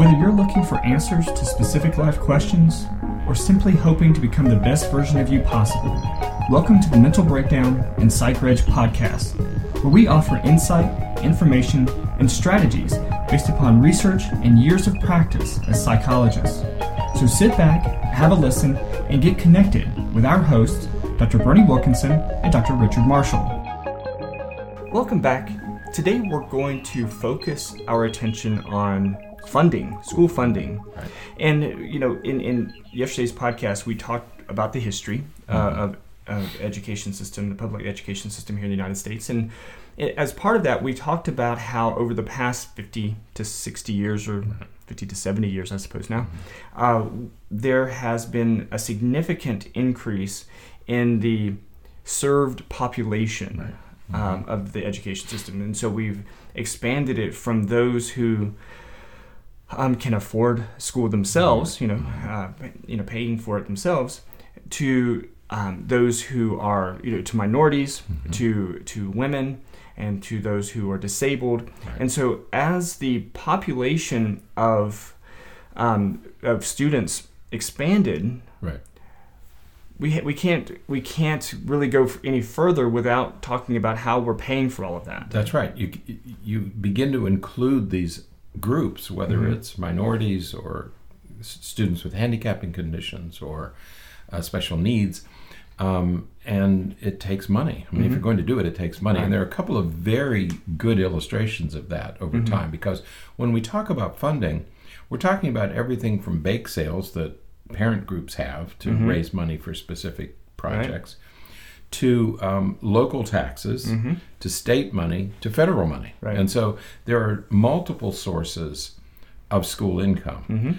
Whether you're looking for answers to specific life questions or simply hoping to become the best version of you possible, welcome to the Mental Breakdown and PsychReg podcast, where we offer insight, information, and strategies based upon research and years of practice as psychologists. So sit back, have a listen, and get connected with our hosts, Dr. Bernie Wilkinson and Dr. Richard Marshall. Welcome back. Today we're going to focus our attention on funding, school funding. Right. And, you know, in yesterday's podcast, we talked about the history of education system, the public education system here in the United States. And as part of that, we talked about how over the past 50 to 60 years, or 50 to 70 years, I suppose now, there has been a significant increase in the served population of the education system. And so we've expanded it from those who can afford school themselves, paying for it themselves, to those who are, to minorities, to women, and to those who are disabled. Right. And so as the population of students expanded, right, we can't really go any further without talking about how we're paying for all of that. That's right. You begin to include these groups, whether it's minorities or students with handicapping conditions or special needs, and it takes money. I mean, if you're going to do it, it takes money. Right. And there are a couple of very good illustrations of that over time, because when we talk about funding, we're talking about everything from bake sales that parent groups have to raise money for specific projects, to local taxes, to state money, to federal money. Right. And so there are multiple sources of school income.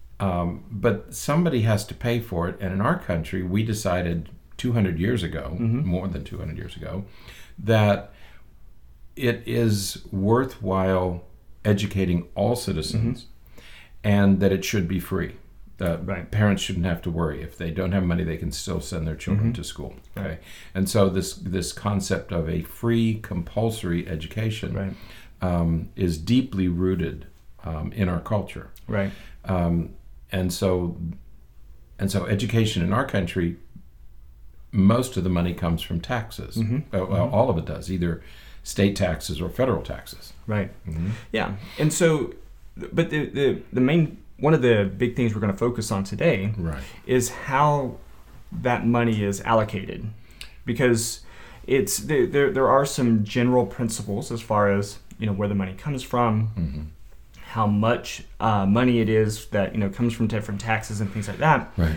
But somebody has to pay for it. And in our country, we decided 200 years ago, more than 200 years ago, that it is worthwhile educating all citizens and that it should be free. Parents shouldn't have to worry. If they don't have money, they can still send their children to school. Okay, Right. And so this concept of a free, compulsory education is deeply rooted in our culture. Right. And so education in our country, most of the money comes from taxes. Well, all of it does, either state taxes or federal taxes. Right. Yeah. And so, but the main, one of the big things we're going to focus on today is how that money is allocated, because it's there are some general principles as far as where the money comes from, how much money it is that comes from different taxes and things like that. Right.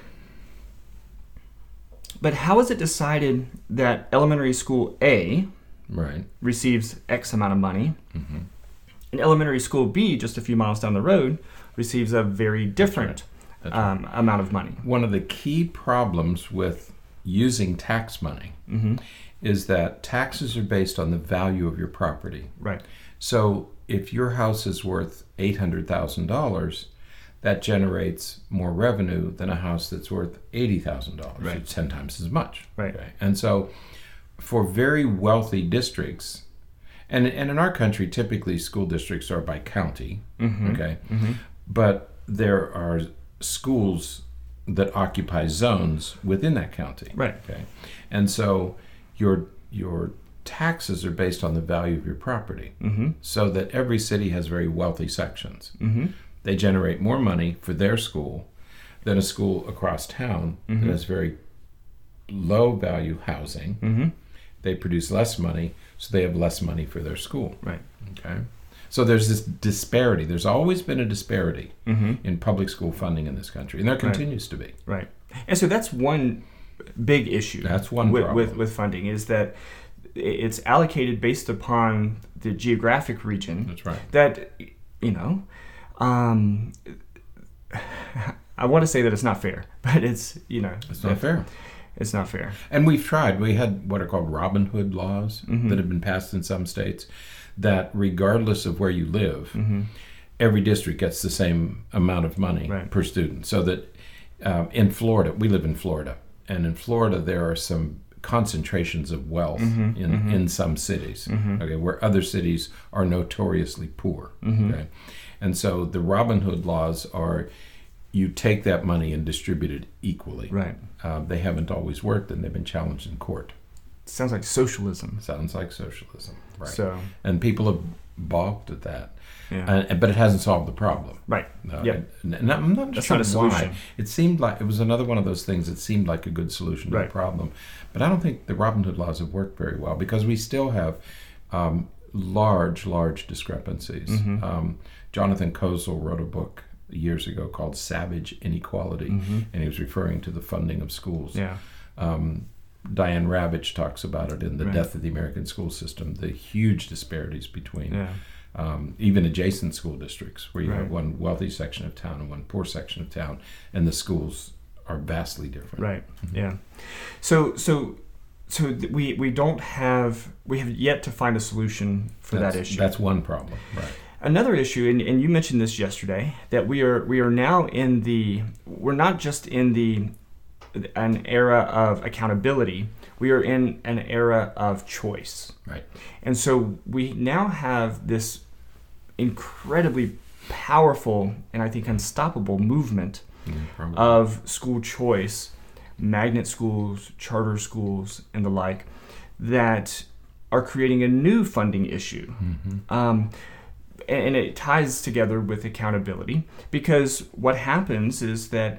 But how is it decided that elementary school A receives X amount of money, and elementary school B, just a few miles down the road, receives a very different amount of money? One of the key problems with using tax money is that taxes are based on the value of your property. Right. So if your house is worth $800,000, that generates more revenue than a house that's worth $80,000. Right. It's 10 times as much. Right. Okay? And so for very wealthy districts, and in our country, typically school districts are by county, okay? But there are schools that occupy zones within that county. Right. Okay. And so your taxes are based on the value of your property, so that every city has very wealthy sections. They generate more money for their school than a school across town that has very low value housing. They produce less money, so they have less money for their school. Right. Okay. So there's this disparity. There's always been a disparity in public school funding in this country, and there continues to be. Right. And so that's one big issue. That's one problem with funding, is that it's allocated based upon the geographic region. That's right. That, I want to say that it's not fair, but it's not fair. It's not fair. And we've tried. We had what are called Robin Hood laws that have been passed in some states, that regardless of where you live, every district gets the same amount of money per student. So that in Florida, we live in Florida, and in Florida there are some concentrations of wealth in some cities, okay, where other cities are notoriously poor. Okay? And so the Robin Hood laws are, you take that money and distribute it equally. Right. They haven't always worked, and they've been challenged in court. Sounds like socialism. Sounds like socialism, right? So, and people have balked at that, yeah. But it hasn't solved the problem. Right. And I'm not That's sure not a solution. why. It seemed like it was another one of those things that seemed like a good solution to the problem, but I don't think the Robin Hood laws have worked very well because we still have large discrepancies. Mm-hmm. Jonathan Kozol wrote a book years ago called Savage Inequality, mm-hmm. and he was referring to the funding of schools. Yeah. Diane Ravitch talks about it in The Right. Death of the American School System, the huge disparities between Yeah. even adjacent school districts, where you Right. have one wealthy section of town and one poor section of town, and the schools are vastly different. Right. Mm-hmm. Yeah. So we have yet to find a solution for that issue. That's one problem, right? Another issue, and you mentioned this yesterday, that we are now we're not just in an era of accountability. We are in an era of choice. Right. And so we now have this incredibly powerful and I think unstoppable movement of school choice, magnet schools, charter schools, and the like, that are creating a new funding issue. Mm-hmm. And it ties together with accountability, because what happens is that,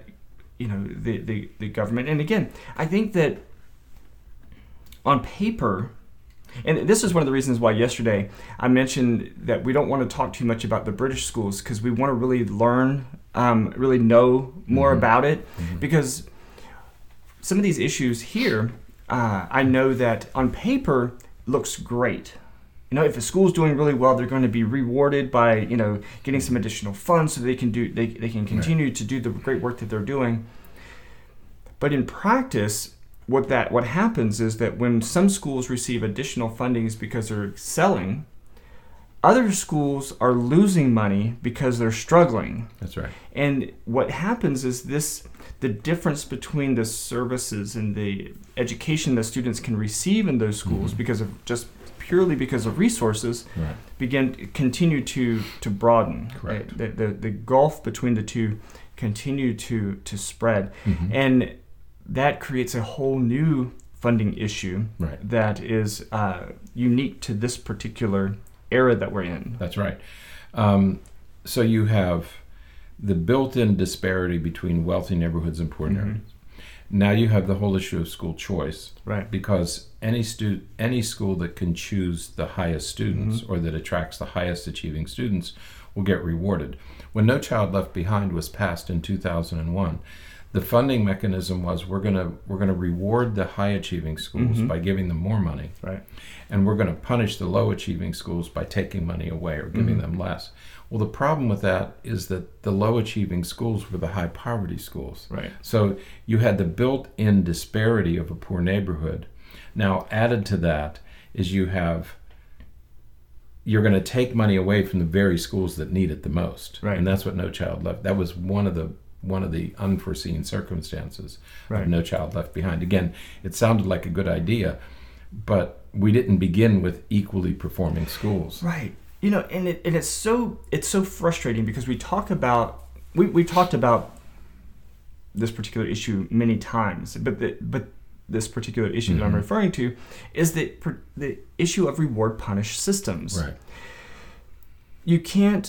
the government, and again, I think that on paper, and this is one of the reasons why yesterday I mentioned that we don't want to talk too much about the British schools, because we want to really learn, really know more mm-hmm. about it, mm-hmm. because some of these issues here, I know that on paper looks great. If a school's doing really well, they're going to be rewarded by, getting some additional funds so they can continue to do the great work that they're doing. But in practice, what happens is that when some schools receive additional fundings because they're excelling, other schools are losing money because they're struggling. That's right. And what happens is the difference between the services and the education that students can receive in those schools, mm-hmm. Purely because of resources, right. continue to broaden. Correct. The gulf between the two continue to spread, mm-hmm. and that creates a whole new funding issue right. that is unique to this particular era that we're in. That's right. So you have the built-in disparity between wealthy neighborhoods and poor mm-hmm. neighborhoods. Now you have the whole issue of school choice, right? Because any school that can choose the highest students mm-hmm. or that attracts the highest achieving students will get rewarded. When No Child Left Behind was passed in 2001, the funding mechanism was we're gonna reward the high achieving schools mm-hmm. by giving them more money, right? And we're going to punish the low achieving schools by taking money away or giving mm-hmm. them less. Well, the problem with that is that the low achieving schools were the high poverty schools. Right. So you had the built-in disparity of a poor neighborhood. Now, added to that is you're going to take money away from the very schools that need it the most. Right. And that's what No Child Left. That was one of the unforeseen circumstances right. of No Child Left Behind. Again, it sounded like a good idea, but we didn't begin with equally performing schools. Right. And it's so frustrating, because we talked about this particular issue many times, but this particular issue mm-hmm. that I'm referring to is the issue of reward punish systems. Right. You can't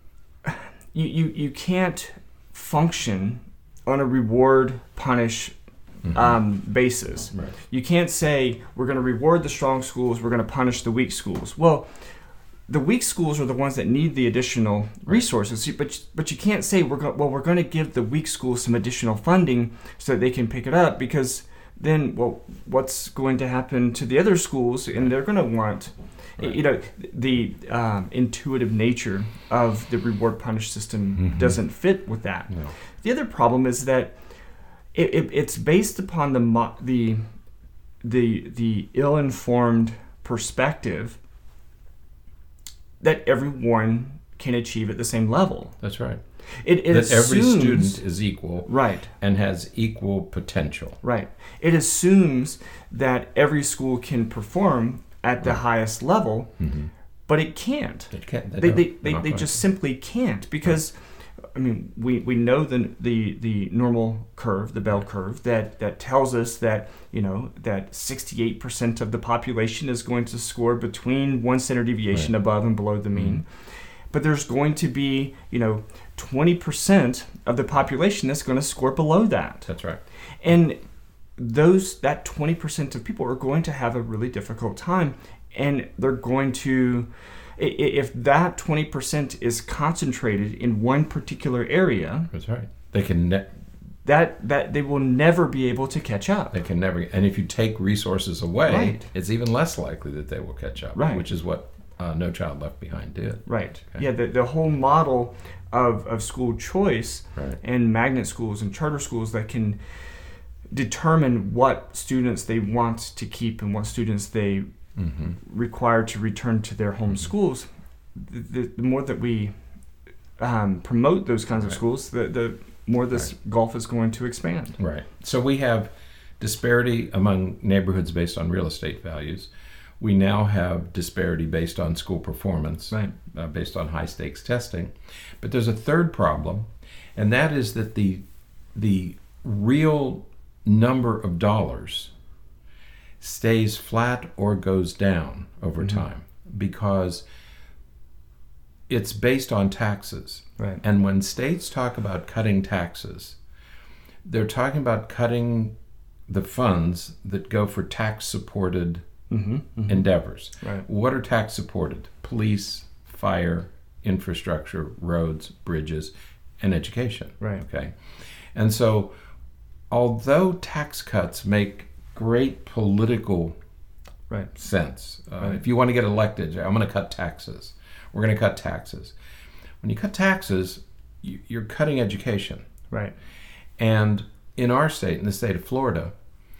function on a reward punish mm-hmm. basis. Right. You can't say we're going to reward the strong schools, we're going to punish the weak schools. Well, the weak schools are the ones that need the additional resources, but you can't say we're going to give the weak schools some additional funding so that they can pick it up, because then what's going to happen to the other schools? And they're going to want, the intuitive nature of the reward punish system mm-hmm. doesn't fit with that. No. The other problem is that it's based upon the ill-informed perspective that everyone can achieve at the same level. That's right. It that assumes, every student is equal, right, and has equal potential. Right. It assumes that every school can perform at the highest level, mm-hmm. but it can't. It can't. They just simply can't, because I mean, we know the normal curve, the bell curve, that tells us that, that 68% of the population is going to score between 1 standard deviation above and below the mean. Mm-hmm. But there's going to be, 20% of the population that's going to score below that. That's right. And that 20% of people are going to have a really difficult time, and they're going to, if that 20% is concentrated in one particular area, that's right. They can that they will never be able to catch up. They can never. And if you take resources away, right. It's even less likely that they will catch up. Right. Which is what No Child Left Behind did. Right. Okay. Yeah. The whole model of school choice right. and magnet schools and charter schools that can determine what students they want to keep and what students they mm-hmm. require to return to their home mm-hmm. schools. The more that we promote those kinds of right. schools, the more this right. gulf is going to expand. Right. So we have disparity among neighborhoods based on real estate values. We now have disparity based on school performance, right. Based on high stakes testing. But there's a third problem, and that is that the real number of dollars stays flat or goes down over mm-hmm. time, because it's based on taxes. Right. And when states talk about cutting taxes, they're talking about cutting the funds that go for tax-supported mm-hmm. Mm-hmm. endeavors. Right. What are tax-supported? Police, fire, infrastructure, roads, bridges, and education. Right. Okay. And so, although tax cuts make great political right. sense, right. if you want to get elected, I'm going to cut taxes. We're going to cut taxes. When you cut taxes, you're cutting education. Right. And in our state, in the state of Florida,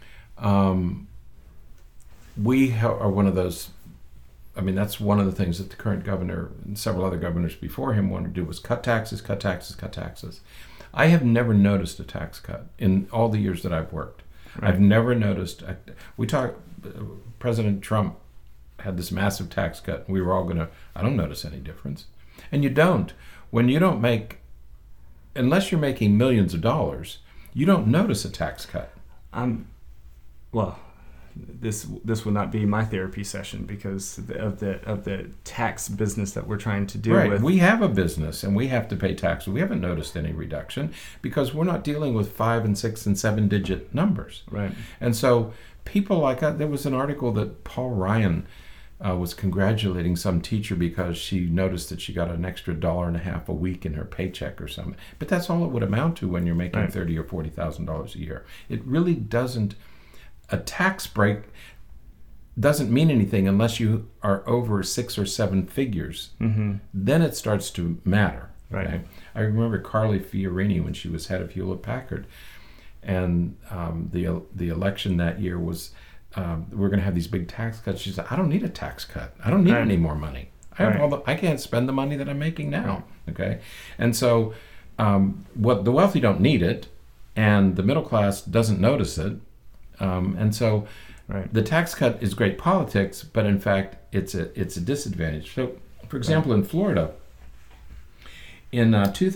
we are one of those. I mean, that's one of the things that the current governor and several other governors before him wanted to do, was cut taxes, cut taxes, cut taxes. I have never noticed a tax cut in all the years that I've worked. Right. I've never noticed. President Trump had this massive tax cut, and we were all going to, I don't notice any difference. And you don't. When you don't make, unless you're making millions of dollars, you don't notice a tax cut. Well, this will not be my therapy session because of the tax business that we're trying to do right. with. We have a business and we have to pay taxes. We haven't noticed any reduction because we're not dealing with 5 and 6 and 7 digit numbers. Right. And so people like that, there was an article that Paul Ryan was congratulating some teacher because she noticed that she got an extra $1.50 a week in her paycheck or something. But that's all it would amount to when you're making right. $30,000 or $40,000 a year. It really doesn't. A tax break doesn't mean anything unless you are over 6 or 7 figures. Mm-hmm. Then it starts to matter. Right. Okay? I remember Carly Fiorini when she was head of Hewlett Packard, and the election that year was we're going to have these big tax cuts. She said, "I don't need a tax cut. I don't need right. any more money. I have right. I can't spend the money that I'm making now." Right. Okay, and so what the wealthy don't need it, and the middle class doesn't notice it. And so right. the tax cut is great politics, but in fact, it's a disadvantage. So, for example, right. in Florida, in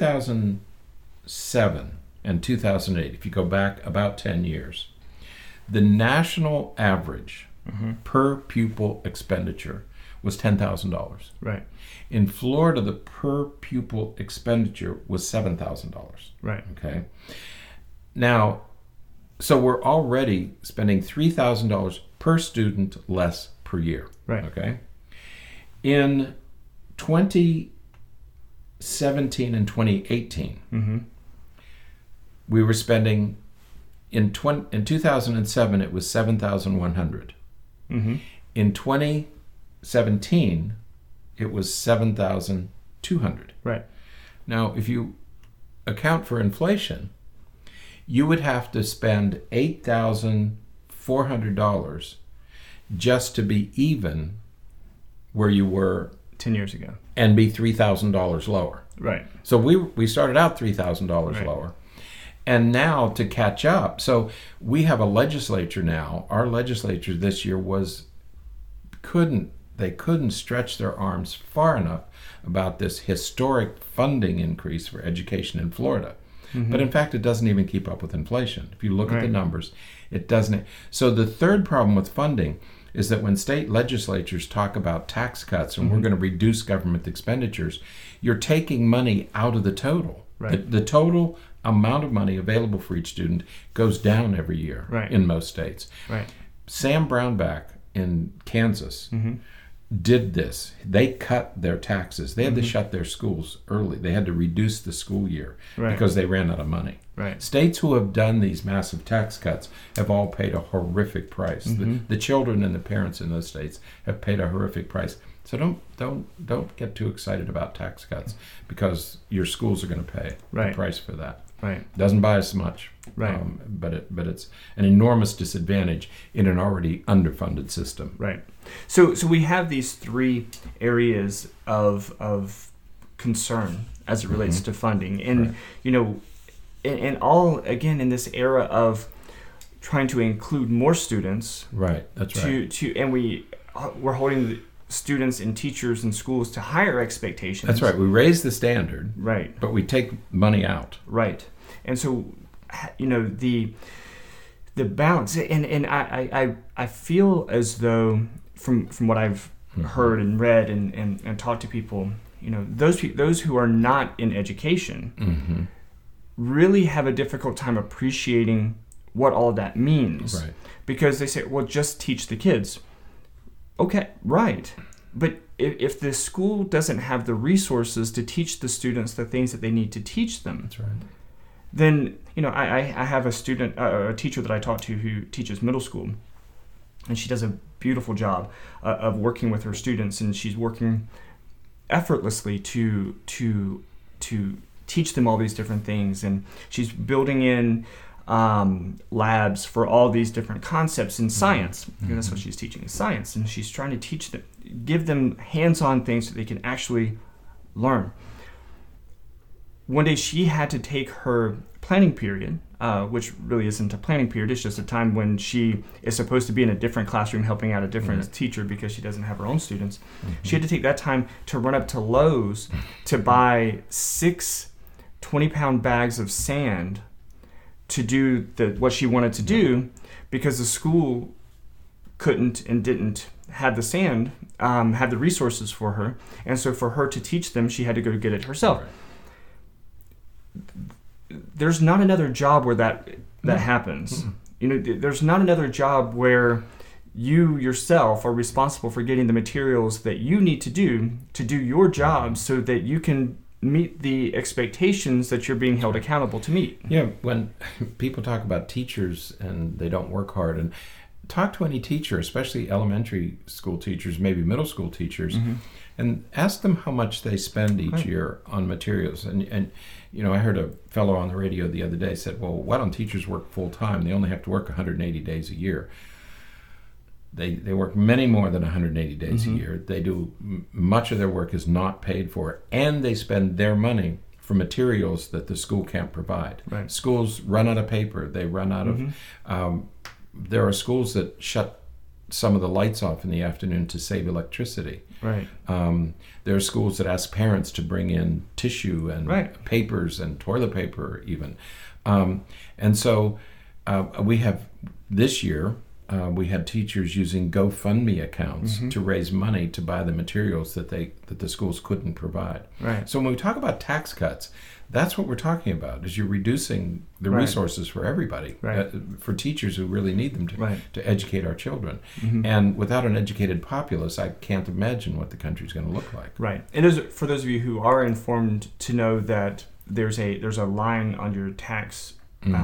2007 and 2008, if you go back about 10 years, the national average mm-hmm. per pupil expenditure was $10,000. Right. In Florida, the per pupil expenditure was $7,000. Right. Okay. Now, so we're already spending $3,000 per student less per year. Right. Okay. In 2017 and 2018, mm-hmm. we were spending in 2007 it was $7,100. Mm-hmm. In 2017, it was $7,200. Right. Now, if you account for inflation, you would have to spend $8,400 just to be even where you were 10 years ago, and be $3,000 lower. Right. So we started out $3,000 right. lower, and now to catch up. So we have a legislature now. Our legislature this year couldn't they couldn't stretch their arms far enough about this historic funding increase for education in Florida. Mm-hmm. But in fact, it doesn't even keep up with inflation. If you look at Right. the numbers, it doesn't. So the third problem with funding is that when state legislatures talk about tax cuts and Mm-hmm. we're going to reduce government expenditures, you're taking money out of the total. Right. The total amount of money available for each student goes down every year Right. in most states. Right. Sam Brownback in Kansas Mm-hmm. did this. They cut their taxes. They had Mm-hmm. to shut their schools early. They had to reduce the school year Right. because they ran out of money. Right. States who have done these massive tax cuts have all paid a horrific price. Mhm. The children and the parents in those states have paid a horrific price. So don't get too excited about tax cuts because your schools are going to pay Right. the price for that. Right. Doesn't buy us much, Right. but it's an enormous disadvantage in an already underfunded system. Right. So we have these three areas of concern as it relates Mhm. to funding, and Right. you know, and all again in this era of trying to include more students Right. That's right. to and we're holding the students and teachers and schools to higher expectations. That's right. We raise the standard, Right. but we take money out. Right. And so, you know, the balance, and I feel as though from what I've Mhm. heard and read and talked to people, you know, those who are not in education Mm-hmm. really have a difficult time appreciating what all that means. Right. Because they say, well, just teach the kids. Okay, right. But if the school doesn't have the resources to teach the students the things that they need to teach them, That's right. then, you know, I have a teacher that I talk to who teaches middle school, and she does a beautiful job of working with her students, and she's working effortlessly to teach them all these different things, and she's building in labs for all these different concepts in science. And that's what she's teaching, is science, and she's trying to teach them, give them hands-on things so they can actually learn. One day she had to take her planning period, which really isn't a planning period, it's just a time when she is supposed to be in a different classroom helping out a different teacher because she doesn't have her own students. She had to take that time to run up to Lowe's to buy 6 20-pound bags of sand to do what she wanted to do, because the school couldn't and didn't have the sand, have the resources for her, and so for her to teach them, she had to go get it herself. Right. There's not another job where that happens. Mm. You know, there's not another job where you yourself are responsible for getting the materials that you need to do your job so that you can meet the expectations that you're being held accountable to meet. Yeah, when people talk about teachers and they don't work hard, and talk to any teacher, especially elementary school teachers, maybe middle school teachers, and ask them how much they spend each Right. year on materials. And you know, I heard a fellow on the radio the other day said, well, why don't teachers work full time? They only have to work 180 days a year. They work many more than 180 days a year. They do much of their work is not paid for, and they spend their money for materials that the school can't provide. Right. Schools run out of paper. They run out of. There are schools that shut some of the lights off in the afternoon to save electricity. Right. There are schools that ask parents to bring in tissue and Right. papers and toilet paper even. And so we have this year, we had teachers using GoFundMe accounts to raise money to buy the materials that the schools couldn't provide. Right. So when we talk about tax cuts, that's what we're talking about, is you're reducing the Right. resources for everybody, Right. for teachers who really need them Right. to educate our children. Mhm. And without an educated populace, I can't imagine what the country's going to look like. Right. And for those of you who are informed, to know that there's a line on your tax,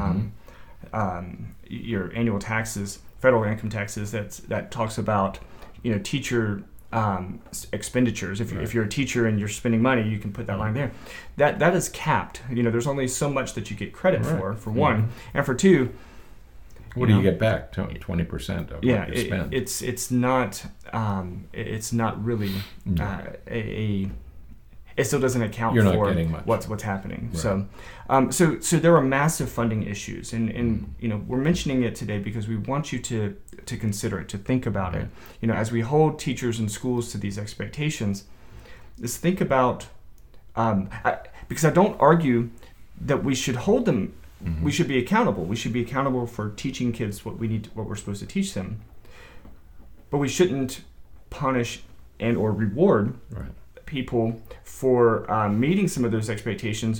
your annual taxes, federal income taxes, that talks about, you know, teacher expenditures. If you're a teacher and you're spending money, you can put that line there. That is capped. You know, there's only so much that you get credit for one, and for two. What do you get back? 20% of what you spend. It's not really it still doesn't account You're not for getting much. what's happening. Right. So there are massive funding issues, and we're mentioning it today because we want you to consider it, to think about it. As we hold teachers and schools to these expectations, is think about because I don't argue that we should hold them. Mm-hmm. We should be accountable. We should be accountable for teaching kids what we're supposed to teach them. But we shouldn't punish and or reward people for meeting some of those expectations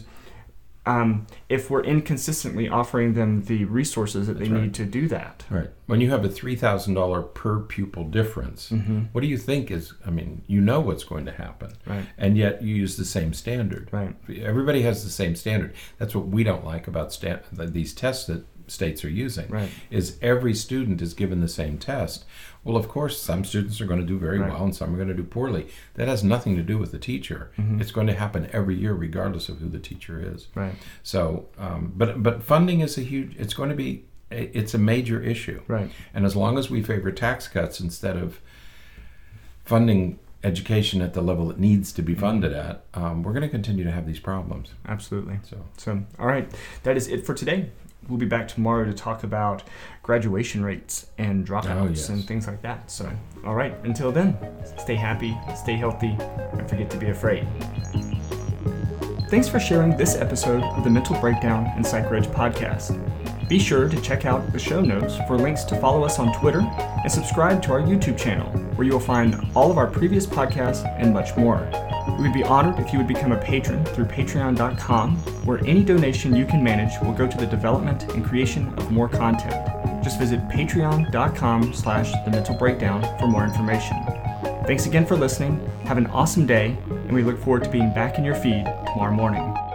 if we're inconsistently offering them the resources that they need to do that. Right. When you have a $3,000 per pupil difference, what do you think is, what's going to happen. Right. And yet you use the same standard. Right. Everybody has the same standard. That's what we don't like about these tests that states are using, is every student is given the same test. Well, of course, some students are going to do very well and some are going to do poorly. That has nothing to do with the teacher. It's going to happen every year regardless of who the teacher is. Right. So, but funding is it's a major issue. Right. And as long as we favor tax cuts instead of funding education at the level it needs to be funded at, we're going to continue to have these problems. Absolutely. So, all right, that is it for today. We'll be back tomorrow to talk about graduation rates and dropouts and things like that. So, all right, until then, stay happy, stay healthy, and forget to be afraid. Thanks for sharing this episode of the Mental Breakdown and PsychReg podcast. Be sure to check out the show notes for links to follow us on Twitter and subscribe to our YouTube channel, where you will find all of our previous podcasts and much more. We would be honored if you would become a patron through patreon.com, where any donation you can manage will go to the development and creation of more content. Just visit patreon.com/thementalbreakdown for more information. Thanks again for listening. Have an awesome day, and we look forward to being back in your feed tomorrow morning.